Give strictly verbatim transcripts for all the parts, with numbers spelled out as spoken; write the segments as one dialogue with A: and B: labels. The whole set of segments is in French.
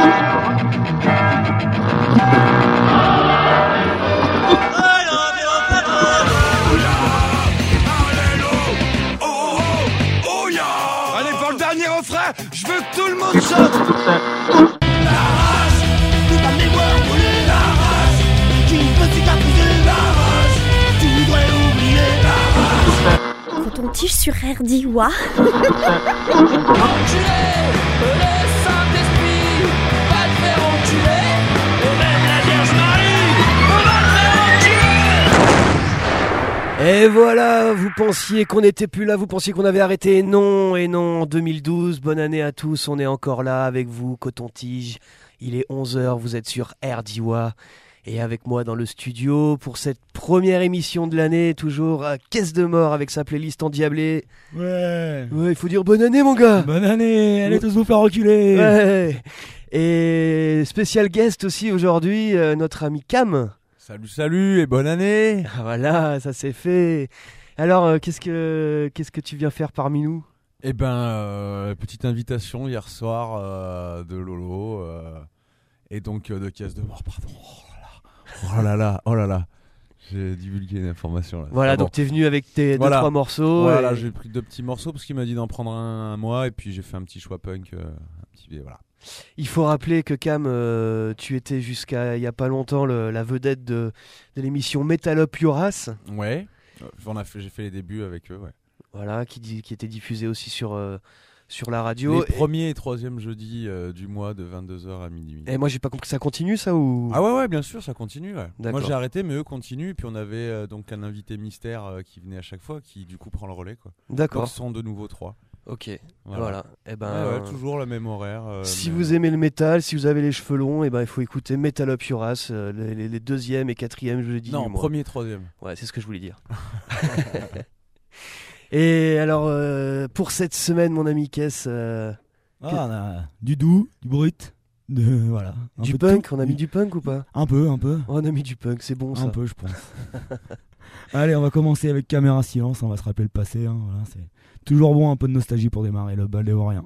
A: Allez, pour le dernier refrain, je veux que tout le monde chante.
B: La rage, toute la mémoire brûlée. La rage, qui peut cicatriser. La rage, tu voudrais oublier. La rage.
C: Coton-tige sur R D I W A.
B: Enculé, le Saint-Esprit va te faire enculer. Et même la Vierge Marie va te faire enculer.
D: Et voilà, vous pensiez qu'on n'était plus là, vous pensiez qu'on avait arrêté. Non, et non, deux mille douze, bonne année à tous, on est encore là avec vous, Coton-Tige. Il est onze heures, vous êtes sur R D I W A. Et avec moi dans le studio pour cette première émission de l'année, toujours à Caisse de Mort avec sa playlist endiablée.
E: Ouais.
D: Ouais, il faut dire bonne année mon gars.
E: Bonne année, allez tous vous faire reculer.
D: Ouais. Et spécial guest aussi aujourd'hui, euh, notre ami Cam.
E: Salut, salut et bonne année.
D: Ah voilà, ça c'est fait. Alors, euh, qu'est-ce que qu'est-ce que tu viens faire parmi nous ?
E: Eh ben, euh, petite invitation hier soir euh, de Lolo euh, et donc euh, de Caisse de Mort, pardon. Oh là là, oh là là, j'ai divulgué une information là.
D: Voilà,
E: ah bon.
D: Donc t'es venu avec tes
E: voilà.
D: deux trois morceaux.
E: Voilà,
D: et...
E: j'ai pris deux petits morceaux parce qu'il m'a dit d'en prendre un, un mois et puis j'ai fait un petit choix punk, euh, un petit voilà.
D: Il faut rappeler que Cam, euh, tu étais jusqu'à il y a pas longtemps le, la vedette de, de l'émission Metal Up Your Ass.
E: Ouais, on a fait, j'ai fait les débuts avec eux, ouais.
D: Voilà, qui, qui était diffusée aussi sur euh, sur la radio.
E: Les premiers et troisième jeudis euh, du mois de vingt-deux heures à minuit.
D: Et moi j'ai pas compris, ça continue ça ou...
E: Ah ouais ouais bien sûr ça continue ouais.
D: D'accord.
E: Moi j'ai arrêté mais eux continuent et puis on avait euh, donc un invité mystère euh, qui venait à chaque fois qui du coup prend le relais quoi.
D: D'accord.
E: Donc ce sont de nouveau trois.
D: Ok,
E: voilà.
D: voilà. Et ben,
E: ouais, ouais, toujours le même horaire. Euh,
D: si
E: mais...
D: vous aimez le métal, si vous avez les cheveux longs, et ben il faut écouter Metal Up Your Ass, euh, les, les, les deuxième et quatrième jeudi.
E: Non,
D: du mois.
E: premier et troisième.
D: Ouais, c'est ce que je voulais dire. Et alors, euh, pour cette semaine, mon ami Kess, euh,
F: ah, on a du doux, du brut, de voilà. Un
D: du
F: peu
D: punk,
F: tout.
D: on a mis du punk ou pas ?
F: Un peu, un peu.
D: Oh, on a mis du punk, c'est bon ça.
F: Un peu, je pense. Allez, on va commencer avec Caméra Silence, on va se rappeler le passé. Hein, voilà, c'est toujours bon, un peu de nostalgie pour démarrer le bal des Vauriens.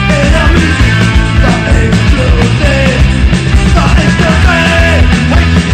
B: Exploser, ça exploser.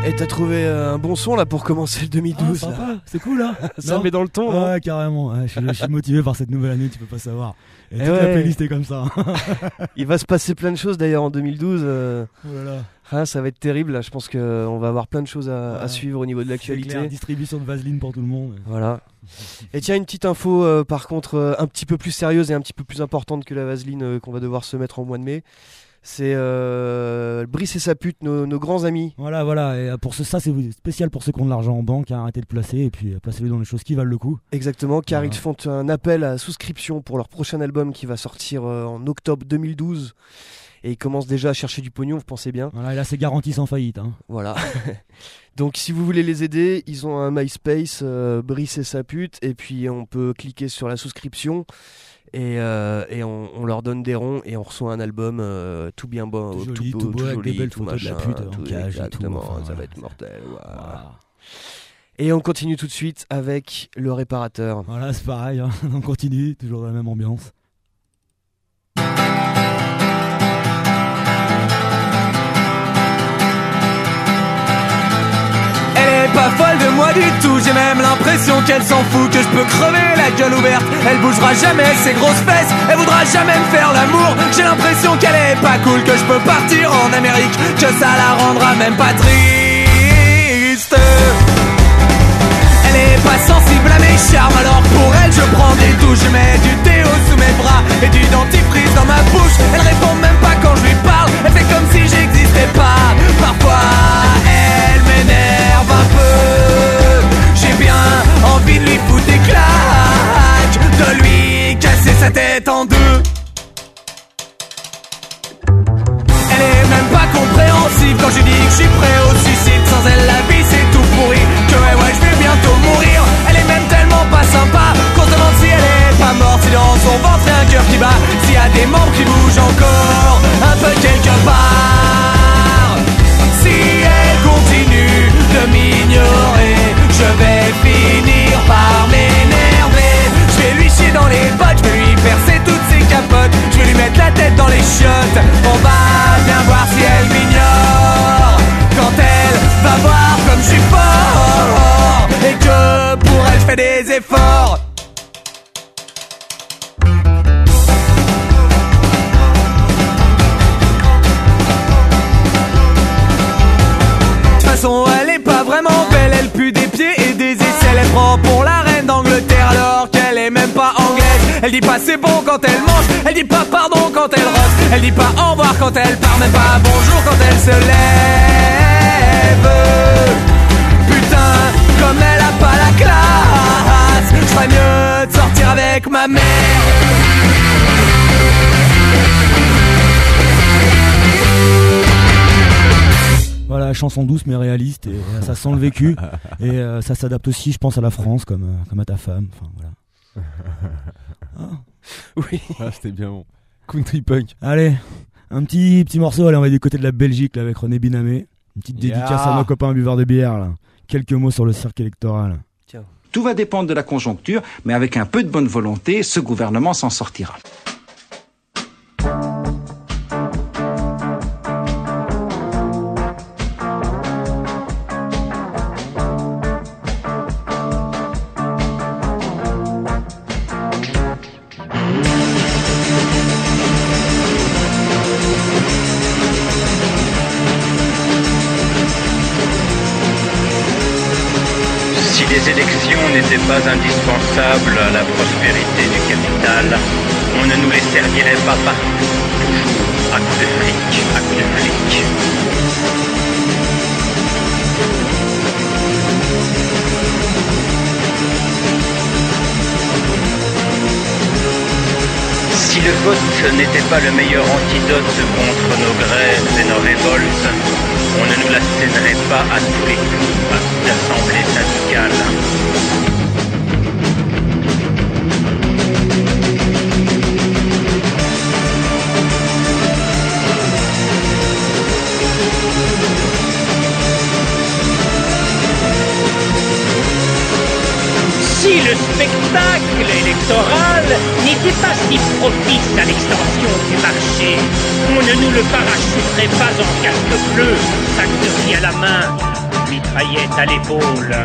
D: Et t'as trouvé euh, un bon son là pour commencer le deux mille douze
F: Ah,
D: là.
F: sympa, c'est cool là.
D: Ça
F: Non
D: met dans le ton, non
F: Ouais, carrément. Ouais, je, suis, je suis motivé par cette nouvelle année, tu peux pas savoir. Et,
D: Et
F: toute
D: ouais.
F: la playlist est comme ça.
D: Il va se passer plein de choses d'ailleurs en deux mille douze. euh,
F: Oh là là.
D: ah, ça va être terrible là. Je pense qu'on va avoir plein de choses à,
F: Ouais.
D: à suivre au niveau de
F: C'est clair,
D: l'actualité.
F: distribution de Vaseline pour tout le monde.
D: Voilà. Et tiens, une petite info euh, par contre euh, un petit peu plus sérieuse et un petit peu plus importante que la vaseline euh, qu'on va devoir se mettre en mois de mai. C'est euh, Brice et sa pute, nos, nos grands amis.
F: Voilà, voilà. Et pour ce, ça, c'est spécial pour ceux qui ont de l'argent en banque. Hein, arrêtez de placer et puis euh, placez-le dans les choses qui valent le coup.
D: Exactement, car
F: Voilà.
D: ils font un appel à souscription pour leur prochain album qui va sortir euh, en octobre deux mille douze. Et ils commencent déjà à chercher du pognon, vous pensez bien.
F: Voilà, et là, c'est garanti sans faillite. Hein.
D: Voilà. Donc si vous voulez les aider, ils ont un MySpace, euh, Brice et sa pute, et puis on peut cliquer sur la souscription. Et, euh, et on, on leur donne des ronds et on reçoit un album euh, tout bien beau,
F: Tout joli, tout beau, avec des belles
D: tout
F: photos de la
D: machin,
F: pute en
D: tout-
F: cage et tout,
D: exactement,
F: enfin,
D: ça
F: voilà.
D: va être mortel. Voilà.
F: Voilà.
D: Et on continue tout de suite avec le réparateur.
F: Voilà, c'est pareil. Hein. On continue, toujours dans la même ambiance.
B: Elle est pas folle de moi du tout, j'ai même l'impression qu'elle s'en fout, que je peux crever la gueule ouverte. Elle bougera jamais ses grosses fesses, elle voudra jamais me faire l'amour. J'ai l'impression qu'elle est pas cool, que je peux partir en Amérique, que ça la rendra même pas triste. Elle est pas sensible à mes charmes, alors pour elle je prends des douches. Je mets du déo sous mes bras et du dentifrice dans ma bouche. Elle répond même pas quand je lui parle, elle fait comme si j'existais pas. Parfois elle m'énerve un peu, j'ai bien envie de lui foutre des claques, de lui casser sa tête en deux. Elle est même pas compréhensive quand je dis que je suis prêt au suicide. Sans elle la vie c'est tout pourri, que ouais ouais je vais bientôt mourir. Elle est même tellement pas sympa qu'on se demande si elle est pas morte, si dans son ventre y a un cœur qui bat, s'il y a des membres qui bougent encore un peu quelque part. Si elle continue de m'ignorer, je vais finir par m'énerver. Je vais lui chier dans les bottes, je vais lui percer toutes ses capotes, je vais lui mettre la tête dans les chiottes. On va bien voir si elle m'ignore, quand elle va voir comme je suis fort, et que pour elle je fais des efforts. De toute façon elle est pas vraiment belle, elle pue des pieds et des aisselles. Elle prend pour la reine d'Angleterre alors qu'elle est même pas anglaise. Elle dit pas c'est bon quand elle mange, elle dit pas pardon quand elle rote, elle dit pas au revoir quand elle part, même pas bonjour quand elle se lève. Putain, comme elle a pas la classe, je ferais mieux de sortir avec ma mère.
F: Voilà, chanson douce mais réaliste, et euh, ça sent le vécu. Et euh, ça s'adapte aussi, je pense, à la France, comme, euh, comme à ta femme. Enfin, voilà. Ah.
D: Oui.
E: Ah, c'était bien bon. Country punk.
F: Allez, un petit, petit morceau, allez, on va du côté de la Belgique là, avec René Binamé. Une petite
E: Yeah.
F: dédicace à nos copains buveurs de bière. Là. Quelques mots sur le cirque électoral.
G: Tout va dépendre de la conjoncture, mais avec un peu de bonne volonté, ce gouvernement s'en sortira.
H: Si les élections n'étaient pas indispensables à la prospérité du capital, on ne nous les servirait pas partout, toujours à coups de fric, à coups de flic. Si le vote n'était pas le meilleur antidote contre nos grèves et nos révoltes, on ne nous la céderait pas à tous les coups, à coups d'assemblée syndicale. Si le spectacle électoral n'était pas si propice à l'extension du marché, on ne nous le parachuterait pas en casque bleu, sac de riz à la main. mitraillette à l'épaule.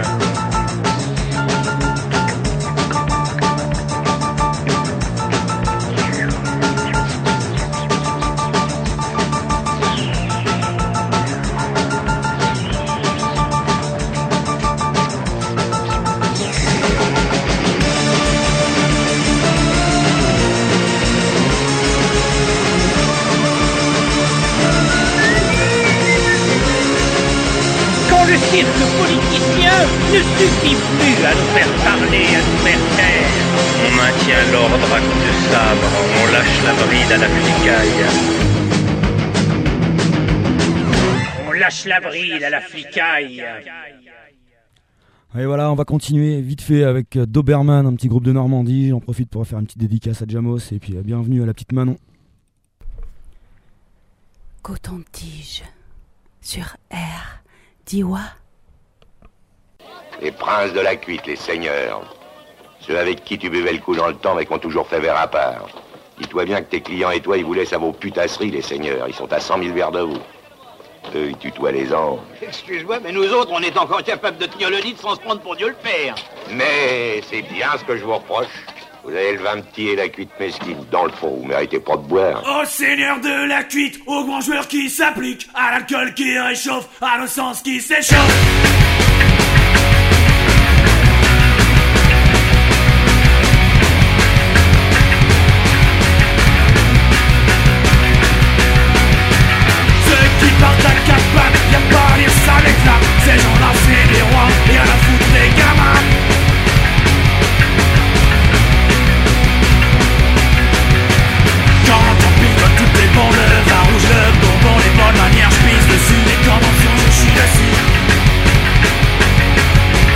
H: Le cirque politicien ne suffit plus à nous faire parler, à nous faire taire. On maintient l'ordre à coups de sabre, on lâche la bride à la flicaille. On lâche la bride à la flicaille.
F: Et voilà, on va continuer vite fait avec Doberman, un petit groupe de Normandie. J'en profite pour faire une petite dédicace à Jamos et puis euh, bienvenue à la petite Manon.
I: Coton-tige sur R. Diwa.
J: Les princes de la cuite, les seigneurs. Ceux avec qui tu buvais le coup dans le temps mais qui ont toujours fait verre à part. Dis-toi bien que tes clients et toi, ils vous laissent à vos putasseries, les seigneurs. Ils sont à cent mille verres de vous. Eux, ils tutoient les anges.
K: Excuse-moi, mais nous autres, on est encore capables de tenir le lit sans se prendre pour Dieu le Père.
J: Mais c'est bien ce que je vous reproche. Vous avez le vin petit et la cuite mesquine. Dans le fond, vous méritez pas de boire.
B: Au seigneur de la cuite, au grand joueur qui s'applique, à l'alcool qui réchauffe, à nos sens qui s'échauffe. Ceux qui partent à quatre pattes, viennent pas lire ça réclame. Ces gens-là, c'est des rois, et à la foutre des gamins. Quand on picote toutes les bandes, le vin rouge, le bourbon, les bonnes manières, je pisse dessus. Les conventions, je suis dessus.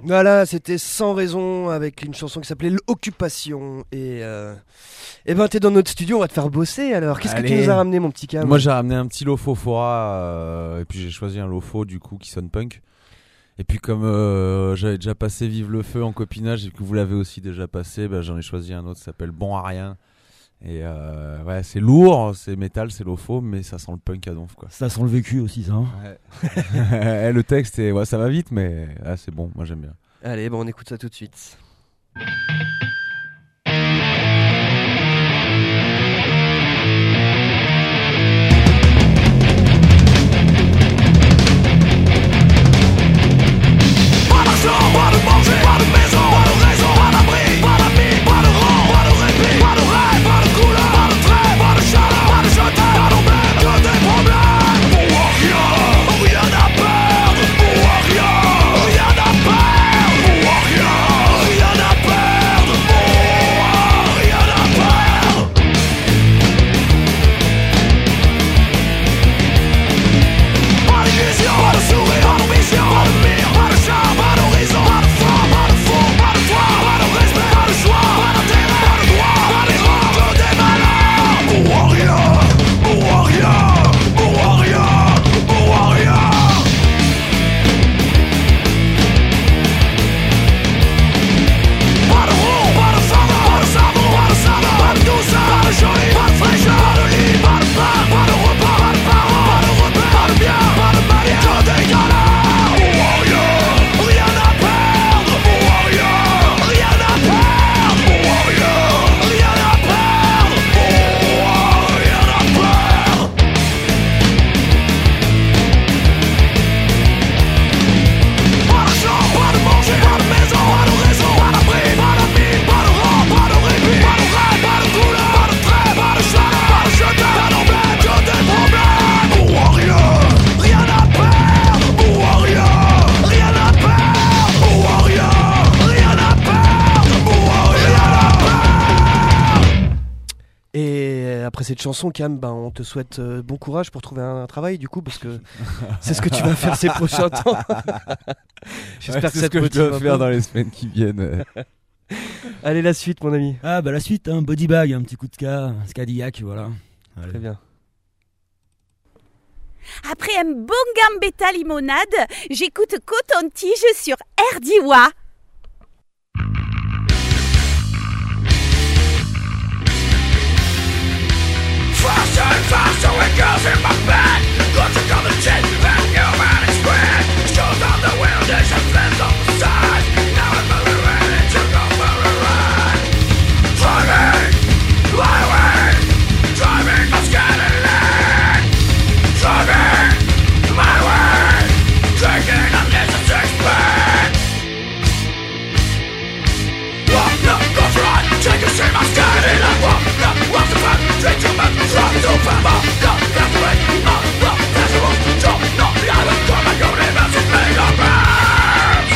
D: Voilà, c'était Sans raison avec une chanson qui s'appelait L'Occupation. Et, euh... et ben t'es dans notre studio, on va te faire bosser alors. Qu'est-ce
E: Allez.
D: que tu nous as ramené, mon petit Cam?
E: Moi j'ai ramené un petit Lofo Fora euh, et puis j'ai choisi un Lofo du coup qui sonne punk. Et puis comme euh, j'avais déjà passé Vive le feu en copinage et que vous l'avez aussi déjà passé, bah, j'en ai choisi un autre qui s'appelle Bon à rien. Et euh, ouais, c'est lourd, c'est métal, c'est Lofo, mais ça sent le punk à donf quoi.
F: Ça sent le vécu aussi, ça. Hein.
E: Ouais. Le texte, est, ouais, ça va vite, mais ah, c'est bon, moi j'aime bien.
D: Allez, bon, on écoute ça tout de suite.
B: Pas d'argent, pas de manger, pas de maison, pas de raison, pas d'abri, pas d'amis, pas de rang, pas de répit, pas de rêve, pas de couleur, pas de trait, pas de chaleur, pas de jeter, pas d'emmerde, que des problèmes. Pour rien, rien à perdre, pour rien, rien à perdre, pour rien, rien à perdre, pour rien à perdre. Pas de vision, pas de sourire, pas d'ambition, pas de mire, pas de charme, pas d'horizon, pas de foi, pas de fond, pas de toi, pas de respect, pas de choix, pas d'intérêt, pas de droit, pas d'erreur, que des malheurs. Pour rien, pour rien, pour rien, pour rien. Pas de rond, pas de saveur, pas de savon, pas de saveur, pas de douceur, pas de joli, pas de fraîcheur, pas de lit, pas de pain, pas de repas, pas de parents, pas de repères, pas de bien, pas de manière, que des galères. Pour rien, rien à perdre, pour rien, rien à perdre, pour rien, rien à perdre, pour rien à perdre. Pas d'argent, pas de manger, pas de maison, pas de raison, pas d'abri, pas d'amis, pas de rang, pas de répit, pas de rêve, pas de couleur, pas de trait, pas de chaleur, pas de jeter, pas d'emmerde, que des problèmes. Pour rien, rien à perdre, pour rien, rien à perdre, pour rien, rien à perdre, pour rien à perdre.
D: Et après cette chanson, Cam, ben, on te souhaite euh, bon courage pour trouver un, un travail, du coup, parce que c'est ce que tu vas faire ces prochains temps. J'espère
E: Ouais,
D: que
E: c'est
D: ça
E: ce
D: te
E: que je
D: motive
E: dois
D: un
E: faire
D: peu.
E: dans les semaines qui viennent.
D: Allez, la suite, mon ami.
F: Ah bah la suite, hein, Body Bag, un petit coup de ska, Scadillac, voilà. Allez.
D: Très bien.
I: Après un bon gambetta limonade, j'écoute Coton-Tige sur Erdiwa.
B: Faster and faster with girls in my bed. Got to come and change that human express. Shows on the wilderness and flames on the side. Now I'm moving ready to go for a ride. Driving, highway, driving my Cadillac. Driving, my way, drinking a little six-pack. Walk up, go front, take a seat, my Cadillac. Walk up, walk the front, drink your back, drop it over, walk up, that's the way, up, up, that's the road, jump, not the island, come and go, live out some mega rams.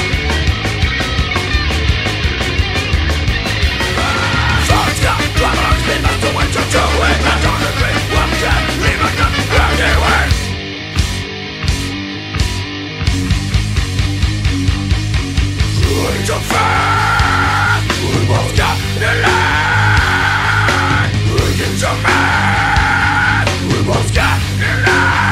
B: First up, drive along, spin, that's the way to do it, I don't agree, one can, leave a gun, anyway. Way too fast, we both got the line. We get so mad, we both got the line.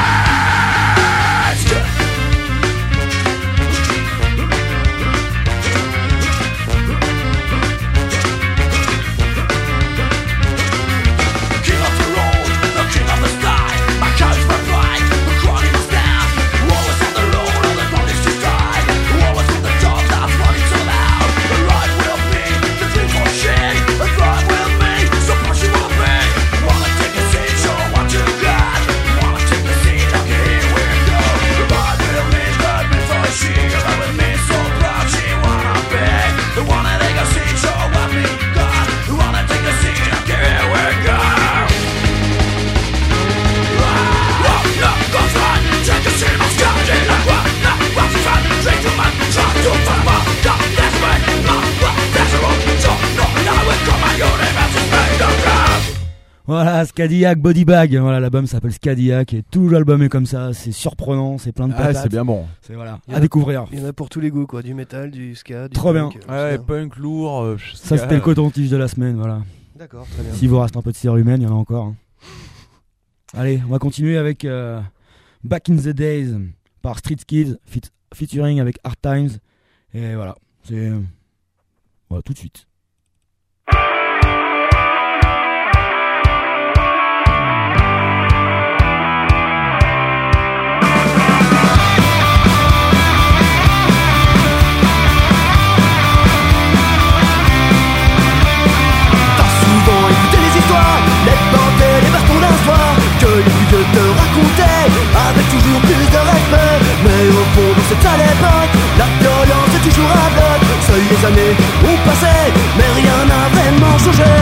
B: King of the road, the king of the sky. My courage, my pride, the crown in my staff. Always on the road, all the bodies to die. Always on the job, that's running so loud. The
F: Voilà, Scadiac Body Bag. Voilà, l'album s'appelle Scadiac et tout l'album est comme ça. C'est surprenant, c'est plein de patates.
E: Ah, c'est bien bon.
F: C'est voilà,
D: Il y en
F: à
D: a-
F: découvrir.
D: Il y en a pour tous les goûts, quoi. Du métal, du ska, du
F: Trop bien.
D: punk, euh,
E: Ouais,
D: ça.
E: punk lourd. euh,
F: Ça, c'était le coton-tige de la semaine, voilà.
D: D'accord, très bien.
F: S'il vous reste un peu de cérumen, il y en a encore. hein. Allez, on va continuer avec euh, Back in the Days par Street Kids, fit- featuring avec Hard Times. Et voilà, c'est. euh, Voilà, tout de suite.
B: Souvent écouter les histoires, les bandes et les bastons d'un soir que les plus vieux te racontaient avec toujours plus de respect. Mais au fond dans cette sale époque, la violence est toujours à bloc. Seules les années ont passé, mais rien n'a vraiment changé.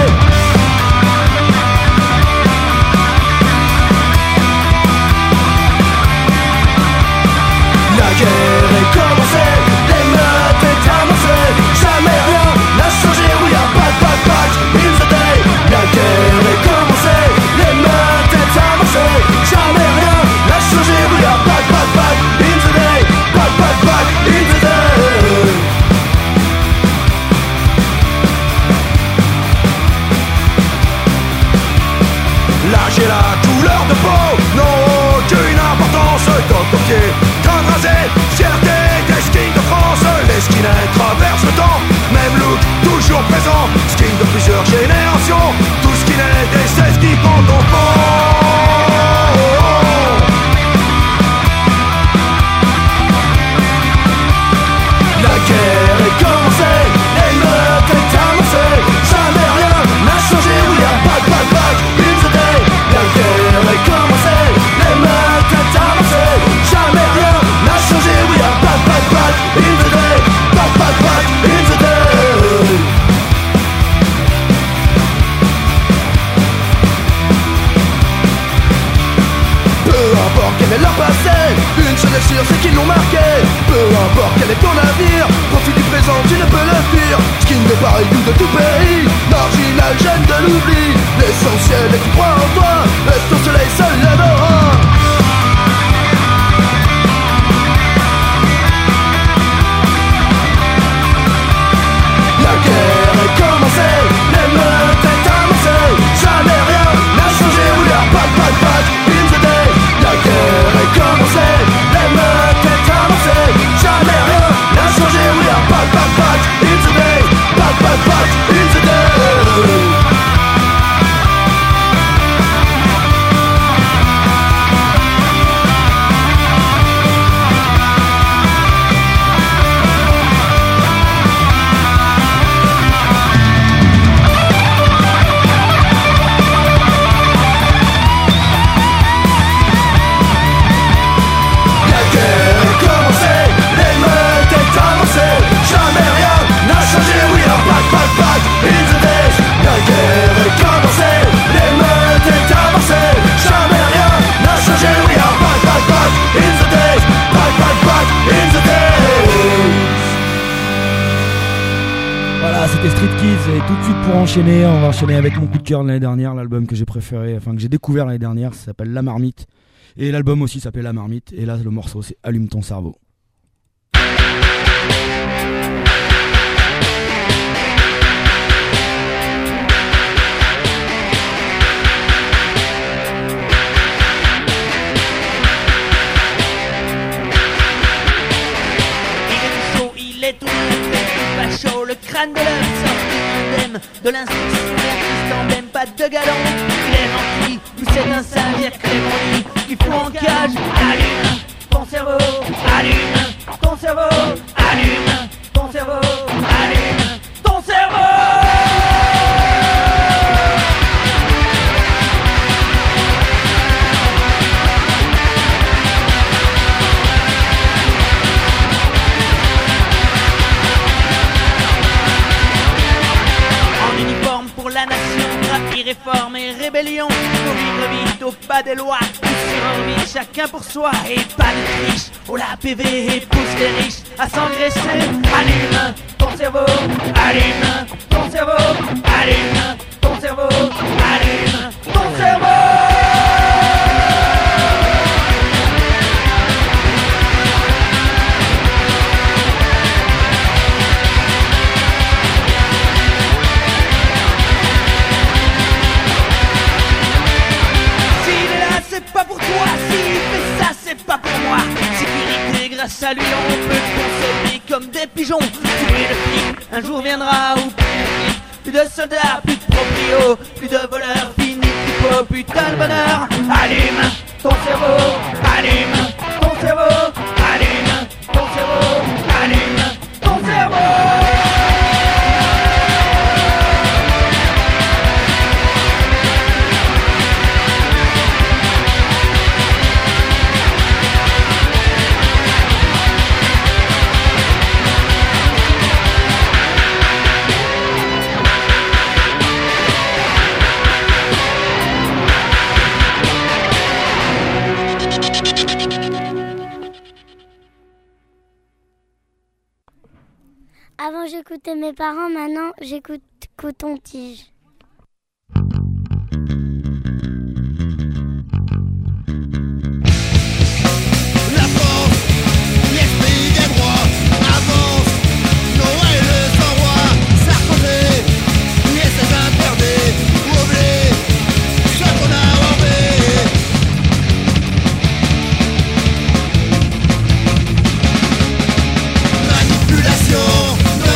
B: La guerre est commencée, les meutes est amorcée. Jamais rien n'a changé, oui y'a pas de pas de back in the day. La guerre est commencée, les meutes est amorcée. Jamais rien n'a changé, oui y'a pas de pas de back in the day. Pas de pas de back in the day. L'âge et la couleur de peau n'ont aucune importance. Top au pied, crâne rasé, fierté des skins de France. Les skinheads traversent le temps, même look, toujours présent. Skin de plusieurs générations, tout skinhead et seize qui pendent au fond. La guerre est commencée, les meutes est amorcée. Jamais rien n'a changé, oui y'a pas de pas de back in the day. La guerre est commencée, les meutes est amorcée. Jamais rien n'a changé, oui y'a pas de pas de back in the day. Pas de pas de back in the day. Peu importe quel est leur passé, une chose est sûre, c'est qu'ils l'ont marqué. Peu importe quel est ton avenir, profite du présent, tu ne peux le fuir. Skin de Paris ou de tout pays, marginal, jeune de l'oubli. L'essentiel est que tu crois en toi, et ton soleil se lèvera. La guerre est commencée, les meutes est amorcée. Jamais rien n'a changé, oui y'a pas de pas de back in the day. La guerre est commencée, les meutes est amorcée. Jamais rien n'a changé, oui y'a pas de pas de back in the day. Pas de pas de back in the day. La guerre est commencée, les meutes est amorcée. Jamais rien n'a changé, oui y'a pas de pas de back in the days. La guerre est commencée, les meutes est amorcée. Jamais rien n'a changé, oui y'a pas de pas de back in the days. Pas de pas de back in the days.
F: Voilà, c'était Street Kids et tout de suite pour enchaîner, on va enchaîner avec mon coup de cœur de l'année dernière, l'album que j'ai préféré, enfin que j'ai découvert l'année dernière, ça s'appelle La Marmite. Et l'album aussi s'appelle La Marmite. Et là, le morceau, c'est Allume ton cerveau.
L: Il est tout pas chaud, le crâne de l'homme sorti indemne de l'instruction, n'existant même pas de galon. Il est rempli, ou c'est un servir Clément qui fout en cage. Allume ton cerveau, allume ton cerveau, allume ton cerveau, allume ton cerveau. La nation, rapide réforme et rébellion. Faut vivre vite au pas des lois, survie chacun pour soi et pas de triche. Oh la P V et pousse les riches à s'engraisser. Allume ton cerveau, allume ton cerveau, allume ton cerveau, allume ton cerveau. pigeons. Tuer le flic, un jour viendra où plus de flics, plus de soldats, plus de proprios, plus de voleurs, fini, plus beau, putain de bonheur. Allume ton cerveau, allume ton cerveau, allume ton cerveau, allume ton cerveau.
M: Avant j'écoutais mes parents, maintenant j'écoute Coton-Tige.
B: La France, l'esprit des droits, avance, Noël le sans roi, Sarkozy, et ses interdits, oublie ce qu'on a enlevé. Manipulation.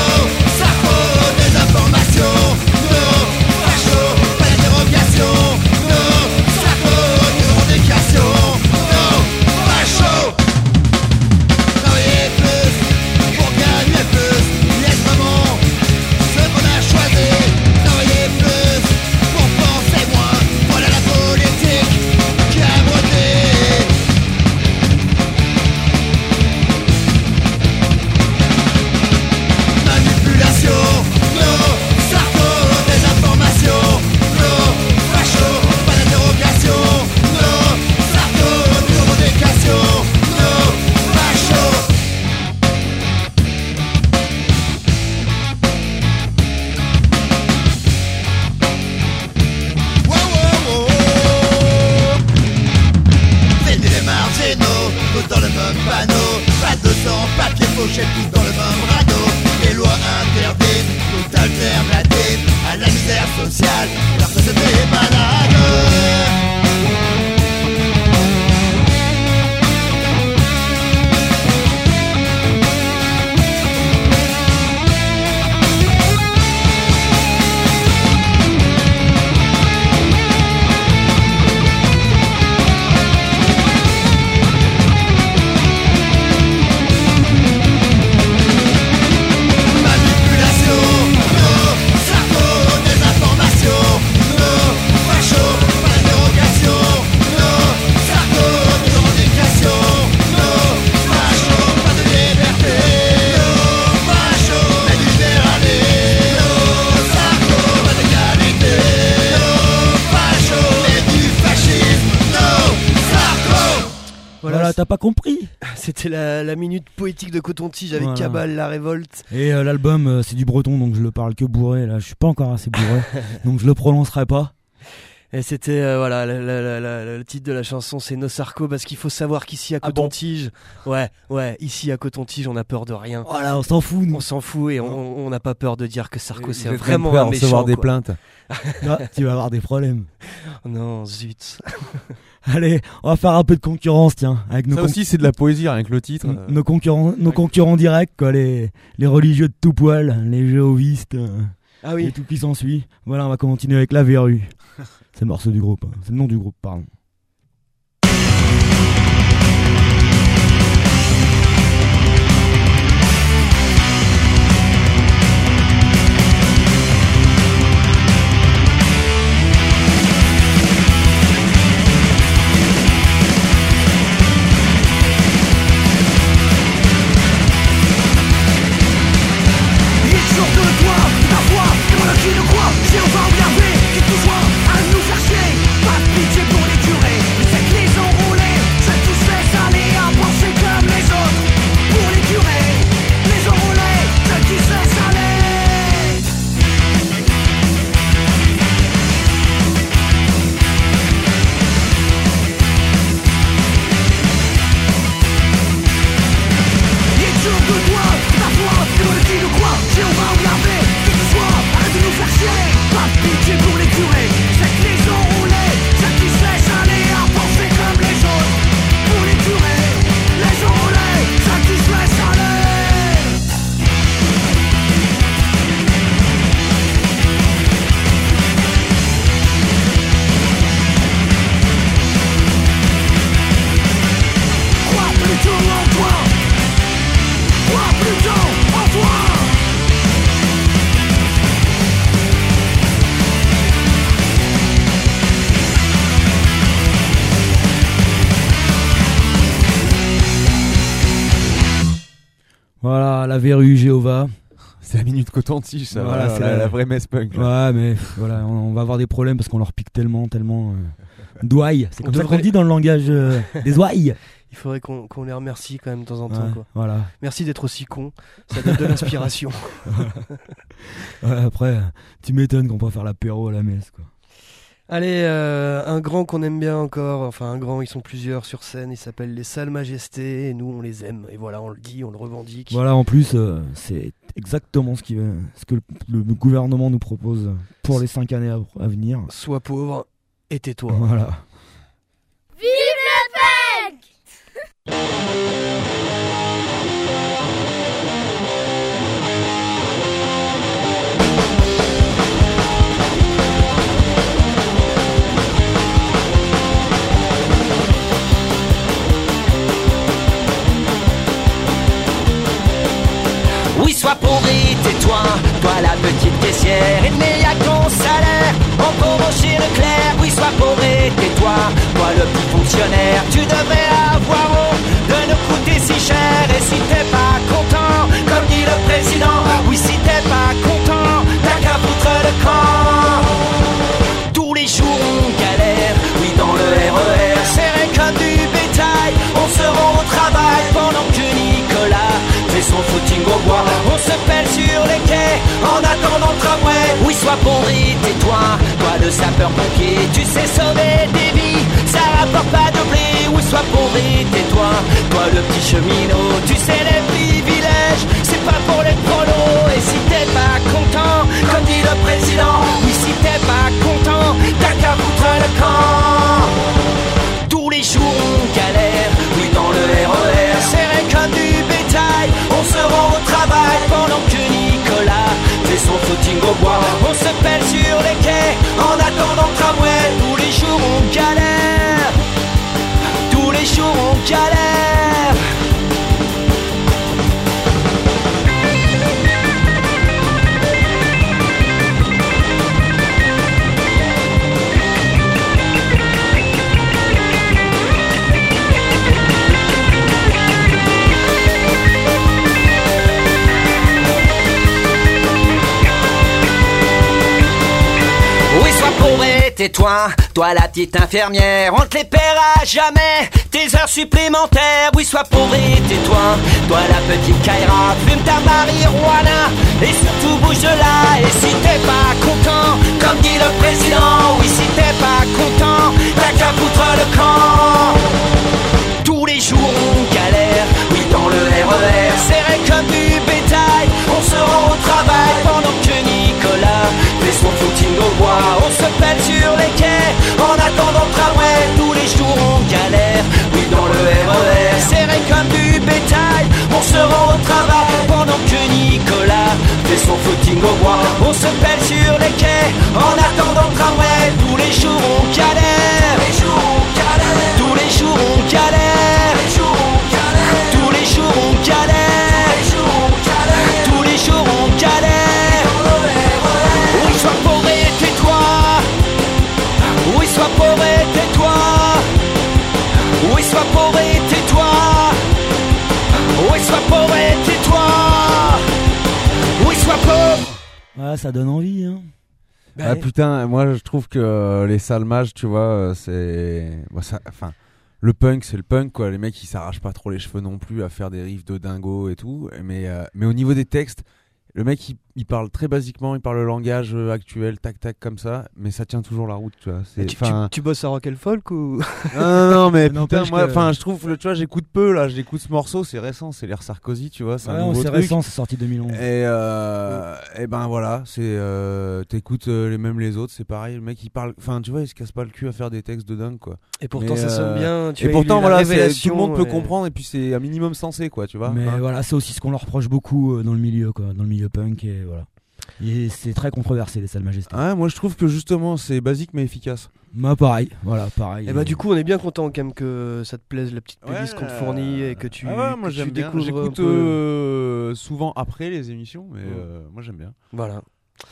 B: Dans le même panneau, pas de sang, papier fauché, tous dans le même radeau. Les lois interdites, tout alternative à la misère sociale, la société est malade.
F: Voilà, t'as pas compris.
D: C'était la, la minute poétique de Coton-Tige avec
F: voilà.
D: Cabal, La Révolte.
F: Et euh, l'album, euh, c'est du breton, donc je le parle que bourré. Là, je suis pas encore assez bourré, donc je le prononcerai pas.
D: Et c'était, euh, voilà, la, la, la, la, le titre de la chanson, c'est Nos Sarko, parce qu'il faut savoir qu'ici à Coton-Tige, ah bon ouais, ouais, ici à Coton-Tige, on a peur de rien.
F: Voilà, on s'en fout, nous.
D: On s'en fout et on n'a pas peur de dire que Sarko, c'est
E: J'ai
D: vraiment
E: peur
D: un méchant.
E: recevoir des
D: quoi.
E: plaintes.
F: Ah, tu vas avoir des problèmes.
D: Non, zut.
F: Allez, on va faire un peu de concurrence, tiens. Avec nos
E: Ça
F: con-
E: aussi, c'est de la poésie, rien que le titre.
F: N- nos concurrents, nos concurrents directs, quoi, les, les religieux de tout poil, les jéhovistes, euh,
D: ah oui.
F: et tout qui s'ensuit. Voilà, on va continuer avec La Verrue. C'est le morceau du groupe, hein. C'est le nom du groupe, pardon.
B: Qui nous croit, si on va regarder, qui nous voit à nous chercher. Pas de pitié pour les curieux.
F: Voilà, la verrue, Jéhovah.
E: C'est la minute coton-tige, ça.
F: Voilà,
E: Voilà,
F: c'est
E: la,
F: la-
E: la vraie messe punk. là.
F: Ouais, mais pff, voilà, on, on va avoir des problèmes parce qu'on leur pique tellement, tellement. Euh... Douaille, c'est
D: On
F: comme ça
D: devrait-
F: qu'on dit dans le langage euh, des ouailles.
D: Il faudrait qu'on qu'on les remercie quand même de temps en temps.
F: Ouais,
D: Quoi.
F: voilà.
D: Merci d'être aussi con, ça donne de l'inspiration.
F: Ouais, après, tu m'étonnes qu'on peut faire l'apéro à la messe, quoi.
D: Allez, euh, un grand qu'on aime bien encore, enfin un grand, ils sont plusieurs sur scène, ils s'appellent les Salles Majestés, et nous on les aime, et voilà, on le dit, on le revendique.
F: Voilà, en plus, euh, c'est exactement ce, qui, euh, ce que le, le gouvernement nous propose pour les cinq années à, à venir.
D: Sois pauvre et tais-toi.
F: Voilà.
M: Vive le punk!
B: Oui, sois pauvre et tais-toi, toi la petite caissière, et mais y'a ton salaire, en pauvre chez Leclerc. Oui, sois pauvre et tais-toi, toi le petit fonctionnaire, tu devrais avoir honte de nous coûter si cher. Et si t'es pas content, comme dit le président, oui, si t'es pas content, t'as qu'à foutre le camp. Tous les jours on galère, oui, dans le R E R, serré comme du bétail, on se rend au travail pendant que Nicolas fait son footing au bois. On se pèle sur les quais en attendant le tramway. Oui, sois pauvre et tais-toi, toi le sapeur-pompier, tu sais sauver des vies, ça rapporte pas de blé. Oui, sois pauvre et tais-toi, toi le petit cheminot, tu sais les privilèges, c'est pas pour les prolos. Et si t'es pas content, comme dit le président, oui, si t'es pas content, t'as qu'à foutre le camp. Tous les jours on galère, oui, dans le R E R, serré comme du bétail, on se rend au travail pendant que Nicolas fait son footing au bois. On se pèle sur les quais en attendant le tramway. Tous les jours on galère, tous les jours on galère. Oui, sois pauvre et tais-toi, toi la petite infirmière, on te les paiera jamais, tes heures supplémentaires. Oui, sois pauvre et tais-toi, toi la petite Kaira, fume ta marijuana et surtout bouge de là. Et si t'es pas content, comme dit le président, oui, si t'es pas content, t'as qu'à foutre le camp. Tous les jours on galère, oui, dans le R E R, serré comme du bétail, on se rend au travail pendant que Nicolas fait son footing au bois. On se pèle sur les quais en attendant le tramway. Tous les jours on galère, oui, dans le R E R, serré comme du bétail, on se rend au travail pendant que Nicolas fait son footing au bois. On se pèle sur les quais en attendant le tramway. Tous les jours on galère, tous les jours on galère, tous les jours on galère, tous les jours on galère. Oui, sois pauvre et tais-toi, oui, sois pauvre et tais-toi, oui, sois pauvre et tais-toi, oui, sois pauvre et tais-toi, oui, sois pauvre.
F: Ouais, ça donne envie, hein.
E: Ah
D: Ouais.
E: putain, moi je trouve que euh, les salles mages, tu vois, euh, c'est. Bah, ça- Enfin, le punk, c'est le punk, quoi. Les mecs, ils s'arrachent pas trop les cheveux non plus à faire des riffs de dingo et tout. Mais, euh, mais au niveau des textes, le mec, il, il parle très basiquement, il parle le langage euh, actuel, tac tac, comme ça. Mais ça tient toujours la route, tu vois. C'est-
D: Et tu, tu-
E: enfin,
D: tu bosses à Rock and Folk ou
E: Non, non, non, mais putain,
F: N'empêche
E: moi,
F: que-
E: enfin, je trouve, le- tu vois, j'écoute peu là, j'écoute ce morceau, c'est récent, c'est l'ère Sarkozy, tu vois, c'est
F: Ouais,
E: un nouveau
F: c'est
E: truc.
F: récent, c'est sorti deux mille onze.
E: Et, euh, et ben voilà, c'est euh, t'écoutes euh, les mêmes les autres, c'est pareil. Le mec il parle, enfin tu vois, il se casse pas le cul à faire des textes de dingue quoi.
D: Et pourtant
E: Mais,
D: ça sonne
E: euh,
D: bien. Tu
E: et
D: as eu
E: pourtant
D: la
E: voilà, c'est- tout le
D: révélation,
E: monde peut
D: ouais.
E: comprendre et puis c'est un minimum sensé quoi, tu vois.
F: Mais
E: Hein.
F: voilà, c'est aussi ce qu'on leur reproche beaucoup euh, dans le milieu, quoi, dans le milieu punk, et voilà. Et c'est très controversé, les Salles Majestés.
E: Ouais, moi je trouve que justement c'est basique mais efficace.
F: Bah pareil, voilà, pareil.
D: Et bah du coup on est bien content quand même que ça te plaise la petite playlist
E: Ouais,
D: qu'on te fournit et que tu,
E: Ah ouais, moi
D: que tu
E: j'aime bien.
D: découvres un
E: J'écoute
D: peu.
E: euh, souvent après les émissions, mais euh, moi j'aime bien.
D: Voilà.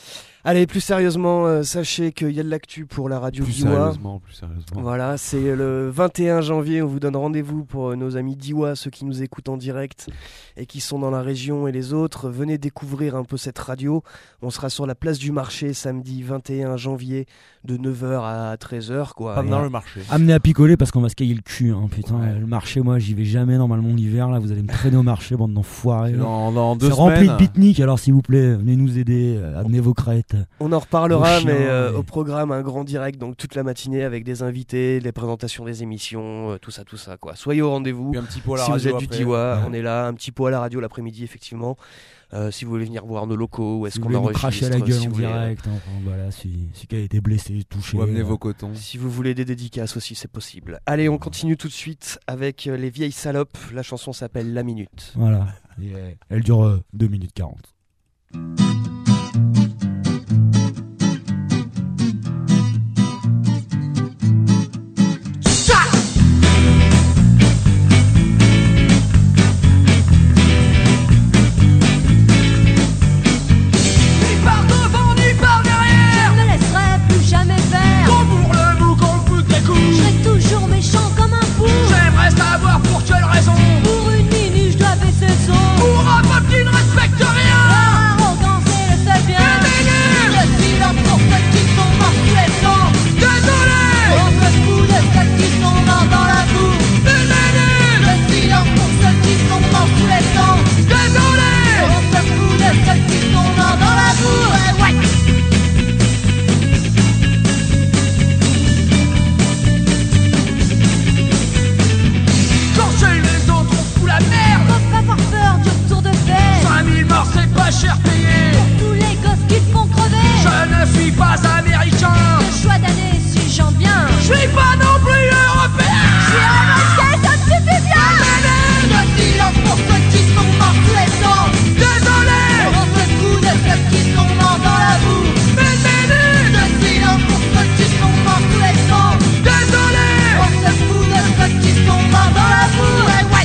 D: Allez, plus sérieusement, euh, sachez qu'il y a de l'actu pour la radio
E: Plus
D: d'Iwa.
E: sérieusement, plus sérieusement.
D: Voilà, c'est le vingt et un janvier, on vous donne rendez-vous pour nos amis d'Iwa, ceux qui nous écoutent en direct et qui sont dans la région et les autres. Venez découvrir un peu cette radio. On sera sur la place du marché samedi vingt et un janvier de neuf heures à treize heures. Quoi.
E: Pas
D: Et-
E: dans le marché.
F: Amenez à picoler parce qu'on va se cailler le cul. Hein, putain, le marché, moi j'y vais jamais normalement l'hiver. Là, vous allez me traîner au marché, bande d'enfoirés. là.
E: Dans, dans deux
F: C'est rempli de
E: semaines.
F: pique-niques, alors s'il vous plaît, venez nous aider, euh, amenez vos crêtes.
D: On en reparlera,
F: Vos chiens,
D: mais euh,
F: et-
D: au programme, un grand direct, donc toute la matinée avec des invités, les présentations des émissions, euh, tout ça, tout ça. Quoi. Soyez au rendez-vous.
E: Puis un petit pot à la
D: Si vous
E: radio
D: êtes du
E: après.
D: Diois,
E: Ouais.
D: on est là. Un petit pot à la radio l'après-midi, effectivement. Euh, si vous voulez venir voir nos locaux, où est-ce
F: Si vous
D: qu'on
F: voulez nous
D: enregistre,
F: cracher à la gueule
D: si
F: en
D: vous voulez, euh,
F: direct, hein, enfin, voilà, celui, celui qui a été blessé, touché.
E: Ou amenez
F: euh,
E: vos cotons.
D: Si vous voulez des dédicaces aussi, c'est possible. Allez, on continue tout de suite avec euh, Les Vieilles Salopes. La chanson s'appelle La Minute.
F: Voilà, et, euh, elle dure euh, deux minutes quarante.
B: Ni par devant, ni par derrière.
N: Je ne laisserai plus jamais faire.
B: Qu'on bourre le mou, qu'on foute des coups.
N: Je serai toujours méchant comme un fou.
B: J'aimerais savoir pour quelle raison.
N: Pour une minute, je dois baisser le son.
B: Pour un peuple qui ne respecte rien.
N: L'arrogance est le seul bien. Le silence pour ceux qui sont morts sous les sangs.
B: Désolé.
N: On se fout de ceux qui sont morts dans la boue. Le silence pour ceux qui sont morts sous les sangs.
B: Désolé.
N: On se fout de ceux qui sont morts dans la boue. Ouais, ouais.
B: Quand chez les autres on fout la merde.
N: Faut pas avoir peur du retour de paix.
B: cinq mille morts c'est pas cher payé.
N: Pour tous les gosses qui te font crever.
B: Je ne suis pas américain.
N: Le choix d'année, si j'en viens.
B: Je suis pas non plus européen.
N: Je suis remonté, ça me suffit bien. Le silence pour ceux qui sont morts sous les sangs.
B: Désolé.
N: On se fout de ceux qui sont morts dans la boue.
B: Une minute.
N: Le silence pour ceux qui sont morts sous les sangs.
B: Désolé.
N: On se fout de ceux qui sont morts dans la boue. Ouais, ouais.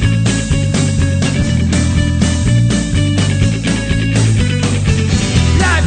B: La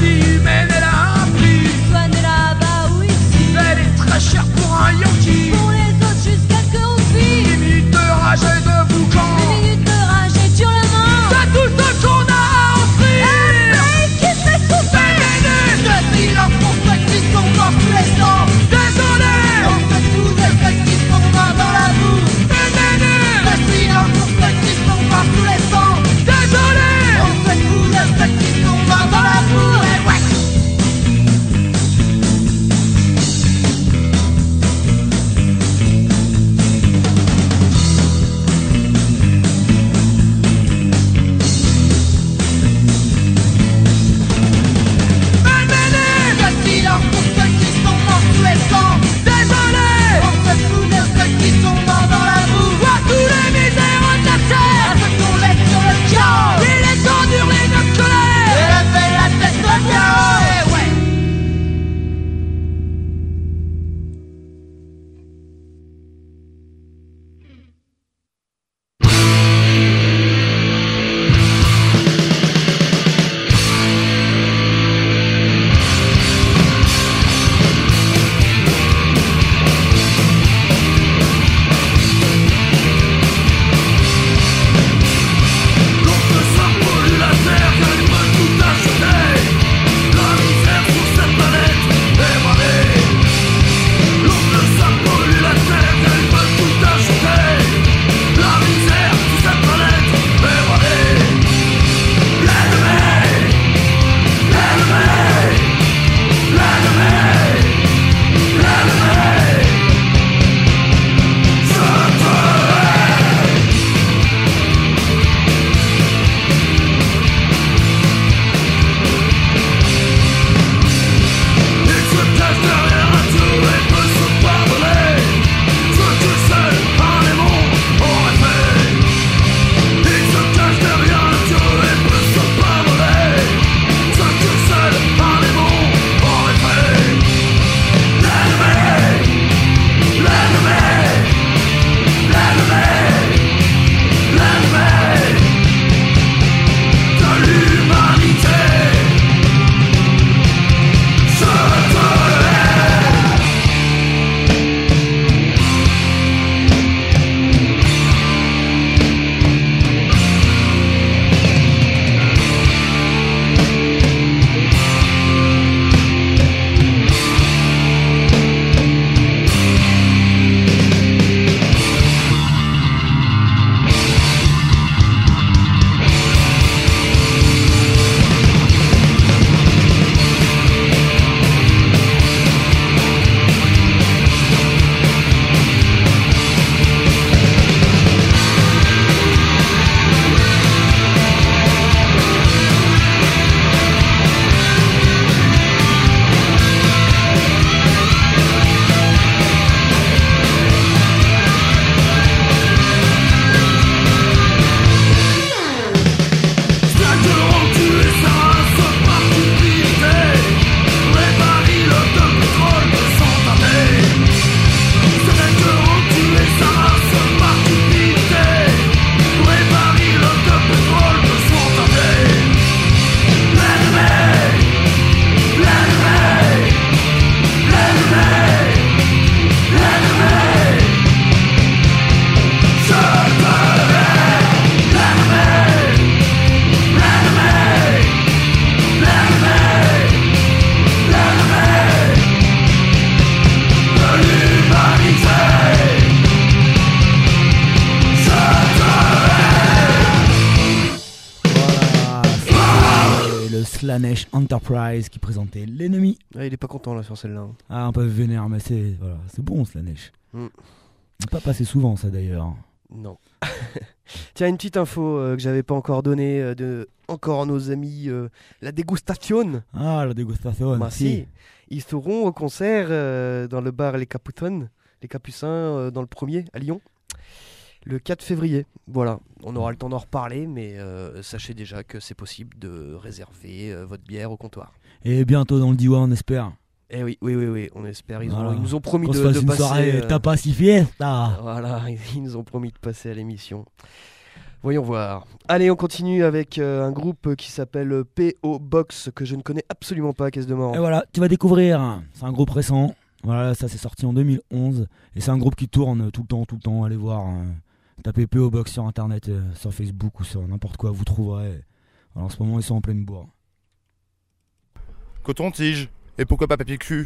F: de Slanesh Enterprise qui présentait l'ennemi.
D: Ah, il est pas content là sur celle-là.
F: Ah, un peu vénère, mais c'est voilà, c'est bon Slanesh.
D: Mm.
F: Il n'est pas passé souvent ça d'ailleurs.
D: Non. Tiens, une petite info euh, que j'avais pas encore donnée euh, de encore nos amis euh, la dégustation.
F: Ah, la dégustation.
D: Bah,
F: si.
D: si. Ils seront au concert euh, dans le bar Les Capucins, les Capucins euh, dans le premier à Lyon. Le quatre février, voilà, on aura le temps d'en reparler, mais euh, sachez déjà que c'est possible de réserver euh, votre bière au comptoir.
F: Et bientôt dans le Diwa, on espère.
D: Eh oui, oui, oui, oui, on espère. Ils,
F: voilà.
D: ont, ils nous ont promis
F: Qu'on
D: de,
F: se fasse
D: de
F: une
D: passer.
F: Soirée
D: euh,
F: tapas y fiesta.
D: Voilà, ils nous ont promis de passer à l'émission. Voyons voir. Allez, on continue avec euh, un groupe qui s'appelle P O Box, que je ne connais absolument pas, Caisse de Mort.
F: Et voilà, tu vas découvrir. C'est un groupe récent. Voilà, ça c'est sorti en deux mille onze. Et c'est un groupe qui tourne tout le temps, tout le temps. Allez voir. Euh, tapez P O Box sur internet, euh, sur Facebook ou sur n'importe quoi, vous trouverez. Alors, en ce moment, ils sont en pleine bourre.
O: Coton-tige. Et pourquoi pas papier cul?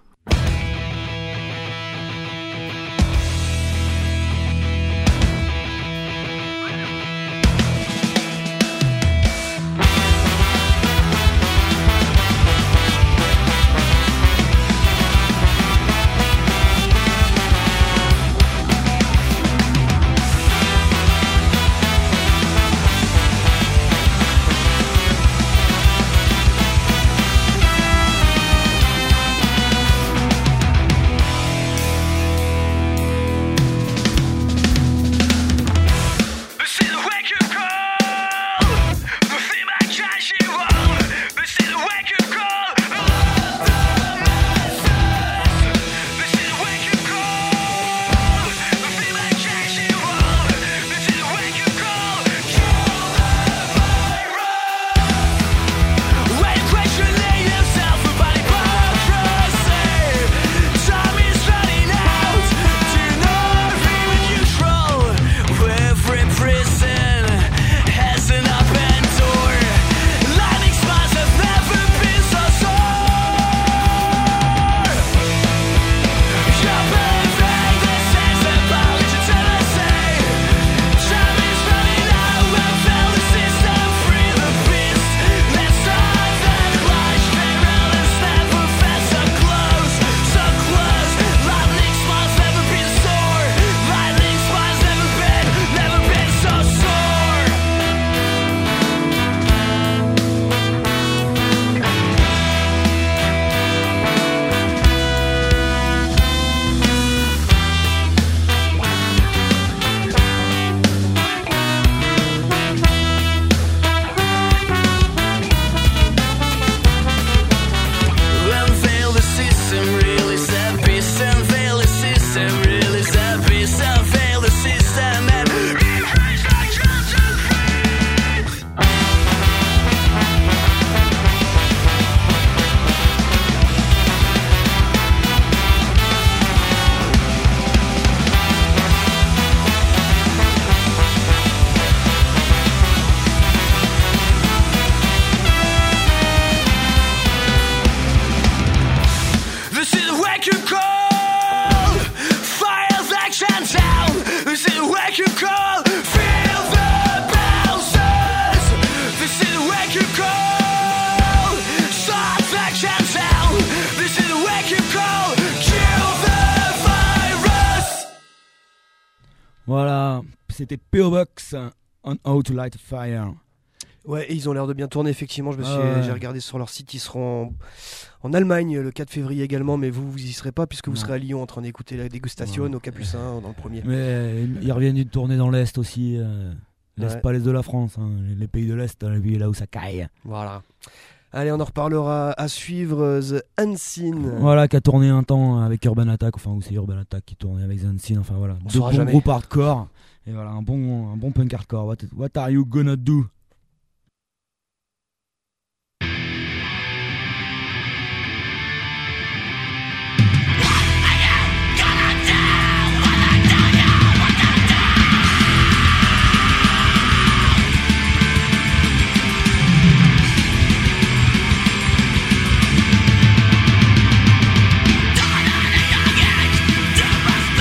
F: Voilà, c'était P O Box on How to Light a Fire.
D: Ouais, et ils ont l'air de bien tourner, effectivement. Je me suis,
F: Ah ouais.
D: j'ai regardé sur leur site, ils seront en, en Allemagne le quatre février également, mais vous, vous y serez pas puisque vous
F: Non.
D: serez à Lyon en train d'écouter la dégustation
F: Ouais.
D: au Capucin dans le premier.
F: Mais ils reviennent de tourner dans l'Est aussi. Euh, l'Est,
D: Ouais.
F: pas l'Est de la France, hein, les, les pays de l'Est, hein, les pays là où ça caille.
D: Voilà. Allez, on en reparlera à suivre. euh, The Unseen.
F: Voilà, qui a tourné un temps avec Urban Attack, enfin, ou c'est Urban Attack qui tournait avec The Unseen, enfin voilà.
D: On
F: Deux
D: saura
F: bons
D: jamais.
F: groupes hardcore, et voilà, un bon, un bon punk hardcore. What, what are you gonna do?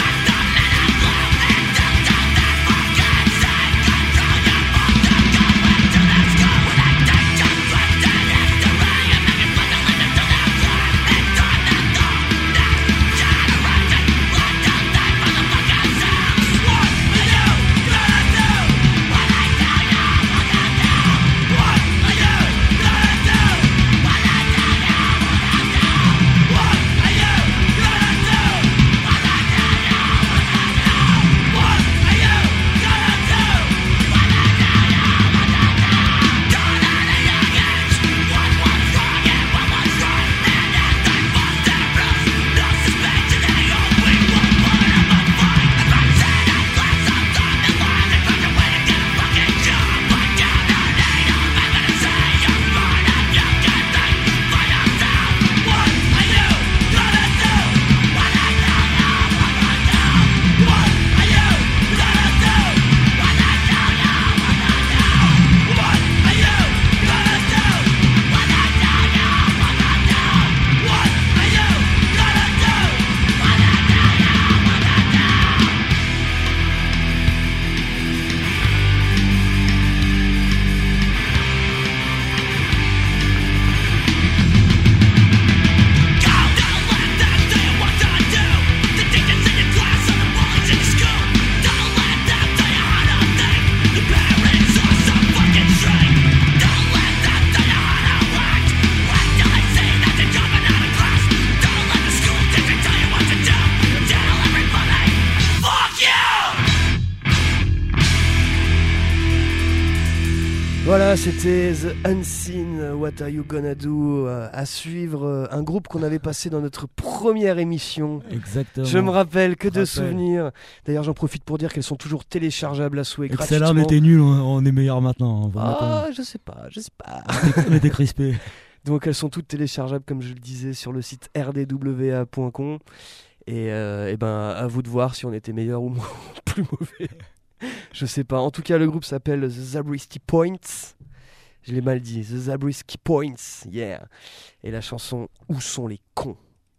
N: Control your
D: Voilà, c'était The Unseen, What Are You Gonna Do, euh, à suivre, euh, un groupe qu'on avait passé dans notre première émission.
F: Exactement.
D: Je me rappelle que de
F: Rappel.
D: souvenirs. D'ailleurs, j'en profite pour dire qu'elles sont toujours téléchargeables à souhait gratuitement.
F: Excellent, on était nuls, on, on est meilleurs maintenant. Hein,
D: Ah, je sais pas, je sais pas.
F: On était crispés.
D: Donc elles sont toutes téléchargeables, comme je le disais, sur le site r d w a point com. Et, euh, et ben, à vous de voir si on était meilleur ou moins, plus mauvais. Je sais pas. En tout cas, le groupe s'appelle The Zabriskie Points. Je l'ai mal dit. The Zabriskie Points. Yeah. Et la chanson Où sont les cons?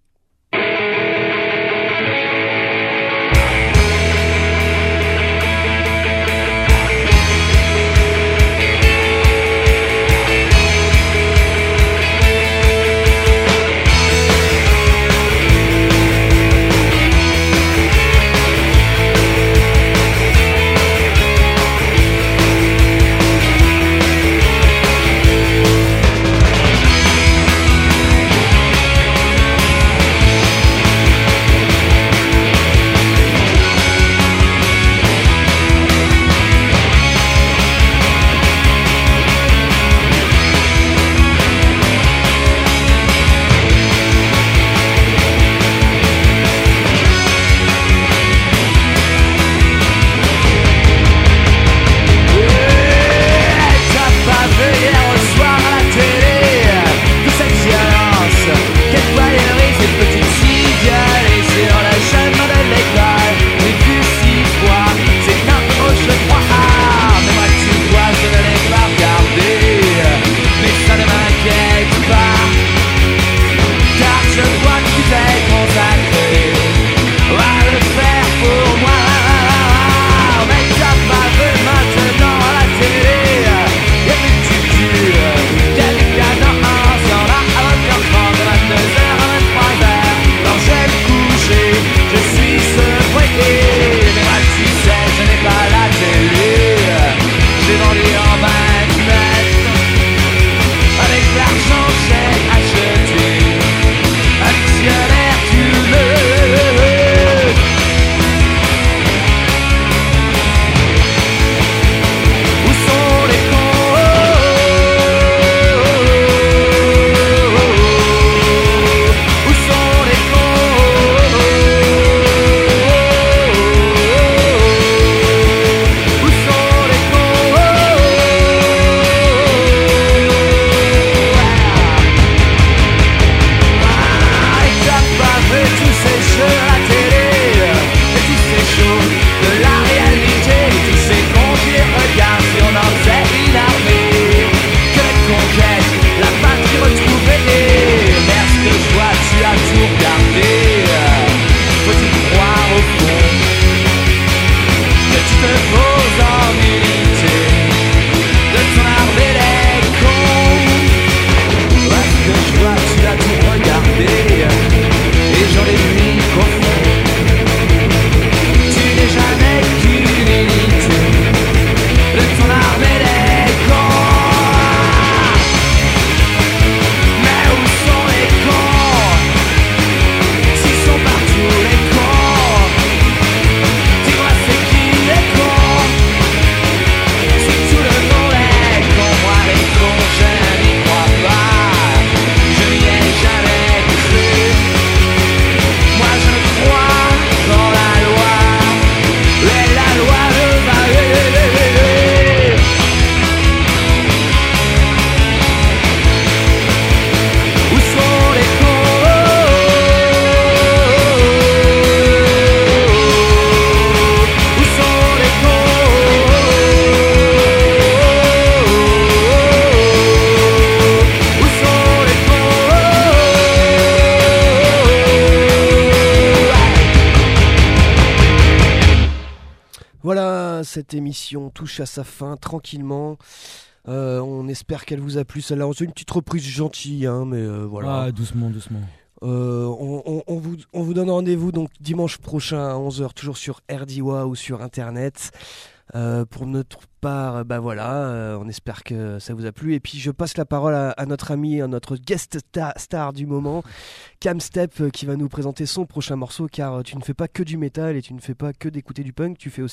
D: Cette émission touche à sa fin tranquillement. Euh, on espère qu'elle vous a plu. Celle-là, c'est une petite reprise gentille, hein, mais euh, voilà.
F: Ah, doucement, doucement.
D: Euh, on, on, on, vous, on vous donne rendez-vous donc dimanche prochain à onze heures, toujours sur R D W A ou sur internet. Euh, pour notre part, bah voilà, euh, on espère que ça vous a plu. Et puis je passe la parole à, à notre ami, à notre guest star, star du moment, Cam Step, euh, qui va nous présenter son prochain morceau. Car tu ne fais pas que du métal et tu ne fais pas que d'écouter du punk, tu fais aussi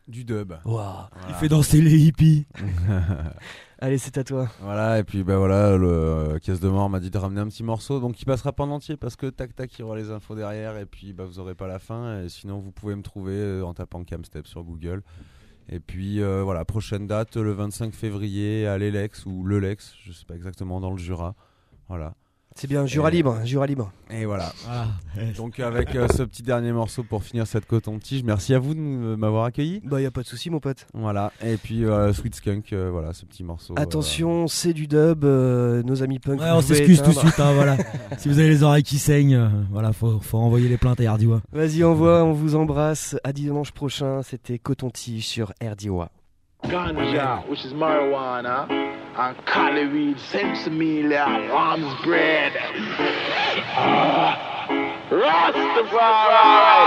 E: Du dub.
D: Wow.
E: Voilà.
F: Il fait danser les hippies.
D: Allez, c'est à toi.
E: Voilà, et puis bah voilà, le euh, Caisse de Mort m'a dit de ramener un petit morceau, donc il passera pas en entier parce que tac tac, il y aura les infos derrière, et puis bah vous aurez pas la fin, et sinon vous pouvez me trouver euh, en tapant Camstep sur Google. Et puis euh, voilà, prochaine date le vingt-cinq février à l'Elex ou le Lex, je sais pas exactement, dans le Jura. Voilà.
D: C'est bien, Jura
E: et...
D: libre, Jura libre.
E: Et voilà.
F: Ah.
E: Donc avec euh, ce petit dernier morceau pour finir cette coton-tige, merci à vous de m- m'avoir accueilli.
D: Bah y a pas de souci mon pote.
E: Voilà. Et puis euh, Sweet Skunk, euh, voilà ce petit morceau.
D: Attention, euh... c'est du dub, euh, nos amis punk.
F: Ouais, on s'excuse tout de suite, hein, voilà. Si vous avez les oreilles qui saignent, euh, voilà, faut, faut envoyer les plaintes à R D W A.
D: Vas-y, envoie, on vous embrasse. À dimanche prochain, c'était Coton-Tige sur R D W A.
P: Ganja, which is marijuana, and cali weed, sensimilia, lamb's bread. Uh, Rastafari!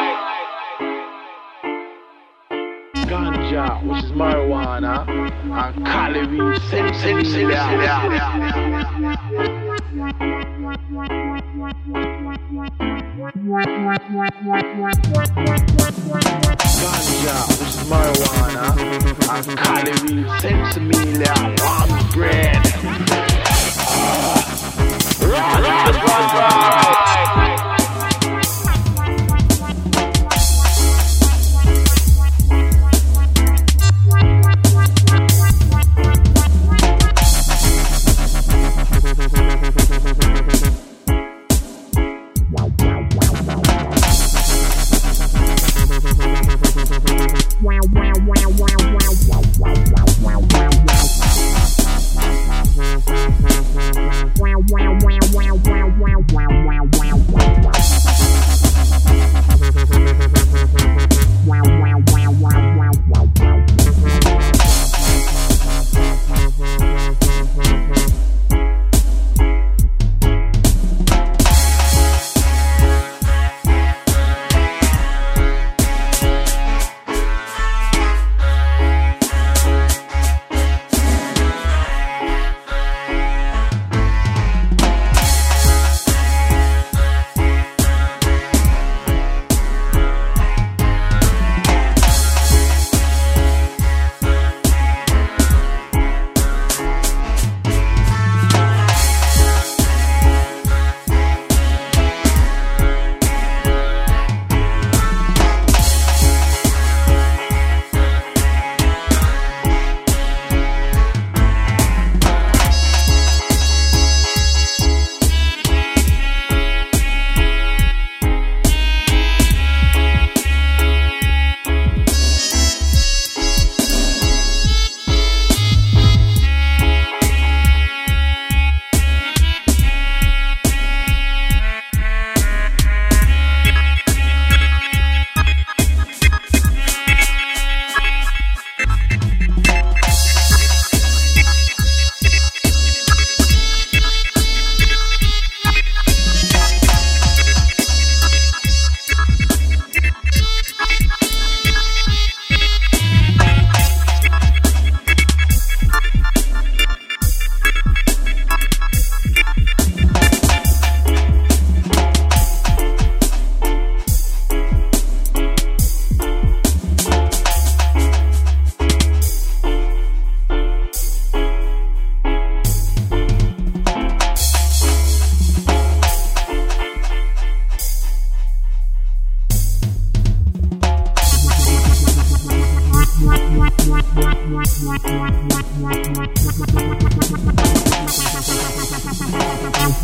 P: Ganja, which is marijuana, and cali weed, sensimilia. Ganja, which is marijuana, and cali weed, sensimilia, lamb's bread. Uh, Rastafari!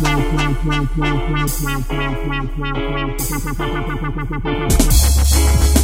N: Wow.